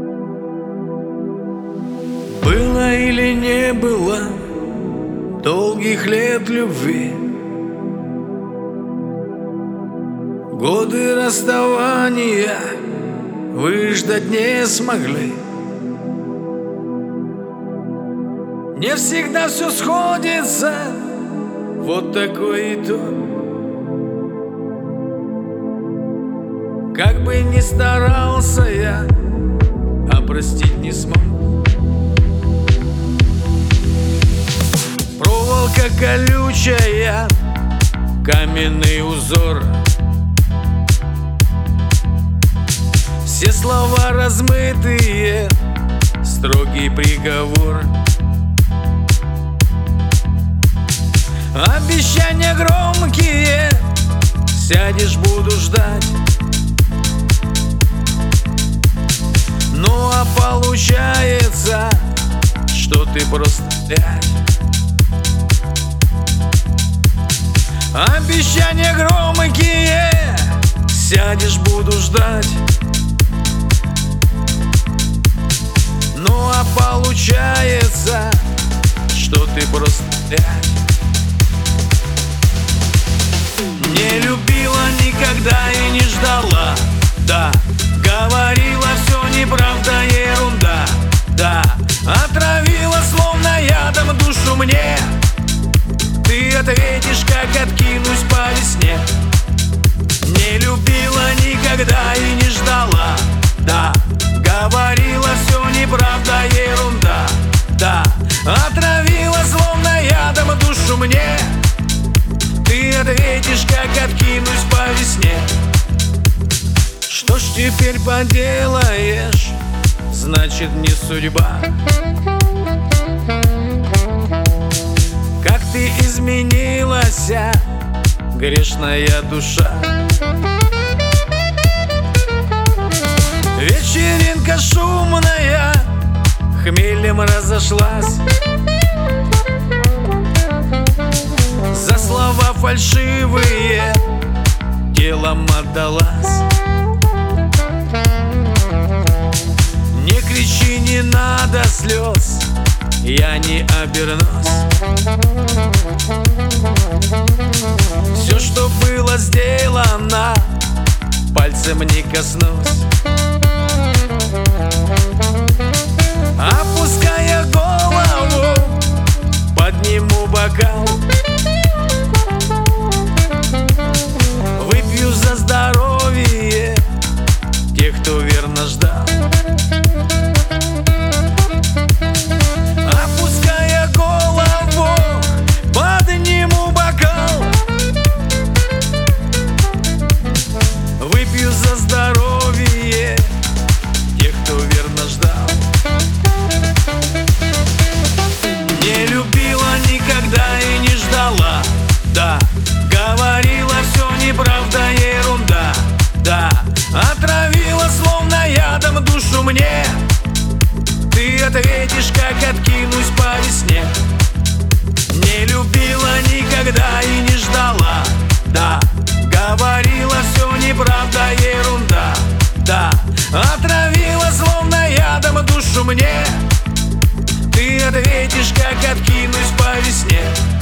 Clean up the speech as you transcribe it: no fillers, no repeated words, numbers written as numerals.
Было или не было долгих лет любви, годы расставания выждать не смогли. Не всегда все сходится, вот такой итог. Как бы ни старался я, а простить не смог. Проволока колючая, каменный узор. Все слова размытые, строгий приговор. Обещания громкие, сядешь, буду ждать. Ну а получается, что ты просто опять. Обещания громкие, сядешь, буду ждать. Ну а получается, что ты просто опять. Не любила никогда и не ждала, да. Говорила все неправда, ерунда, да. Отравила словно ядом душу мне. Ты ответишь, как откинусь по весне. Не любила никогда и не ждала, да. Говорила все неправда, ерунда, да. Отравила словно ядом душу мне. Ты ответишь, как откинусь по весне. Что ж теперь поделаешь, значит не судьба. Как ты изменилась, грешная душа. Вечеринка шумная, хмелем разошлась. За слова фальшивые телом отдалась. Не кричи, не надо слез, я не обернусь. Все, что было сделано, пальцем не коснусь. Опуская голову, подниму бокал. Выпью за здоровье тех, кто верно ждал. Опуская голову, подниму бокал. Выпью за здоровье тех, кто верно ждал. Не любила никогда и не ждала, да. Говорила все неправда, ерунда, да. Отравила словно ядом душу мне. Ты ответишь, как откинусь по весне. Не любила никогда и не ждала, да. Говорила все неправда, ерунда, да. Отравила словно ядом душу мне. Ты ответишь, как откинусь по весне.